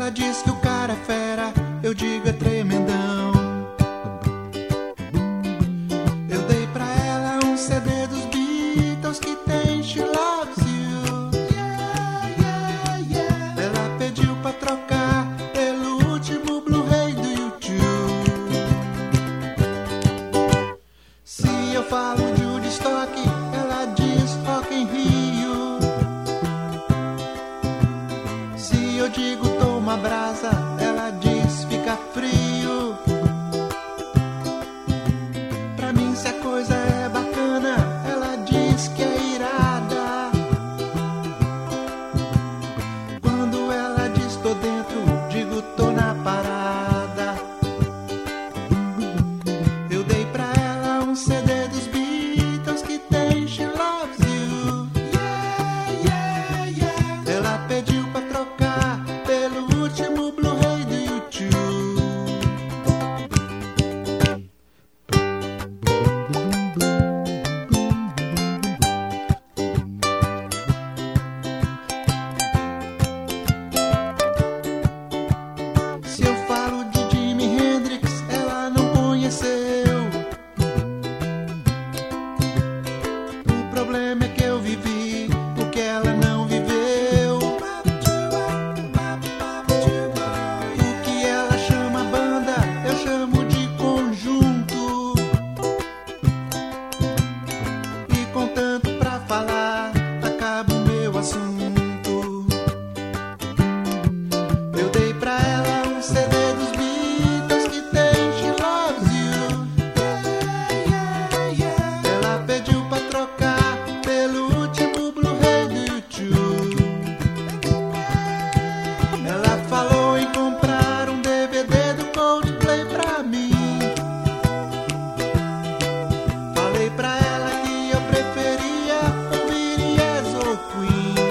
Ela diz que o cara é fera, eu digo é tremendão. Eu dei pra ela um CD dos Beatles que tem She Loves You. Yeah, yeah, yeah. Ela pediu pra trocar pelo último Blu-ray do YouTube. Se eu falo de Woodstock, ela diz Rock in Rio. Se eu digo toma brasa, ela diz fica frio. Pra mim se a coisa é bacana, ela diz que é irada. Quando ela diz tô dentro, digo tô na parada. Eu dei pra ela um CD dos Beatles que tem She Loves You. Yeah, yeah, yeah. Ela pediu pra trocar pelo último Blu-ray do YouTube. Se eu falo de Jimi Hendrix, ela não conheceu. O problema é que eu vivi o que ela não viveu. O que ela chama banda, eu chamo de conjunto. E com tanto pra falar, acaba o meu assunto. Eu dei pra ela um CD dos Beatles que tem She Loves You. Yeah, yeah. Ela pediu pra trocar pelo último Blu-ray do YouTube. Ela falou em comprar um DVD do Coldplay pra mim. Falei pra ela que eu preferia ouvir Yes ou Queen.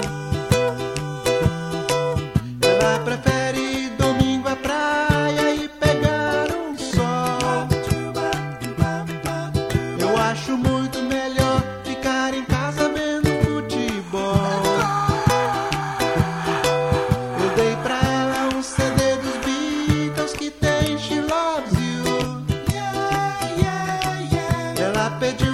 Ela prefere ir domingo à praia e pegar um sol. Eu acho muito melhor ficar em casa vendo futebol. Eu dei pra ela um CD dos Beatles que tem She Loves You. Yeah, yeah, yeah. Ela pediu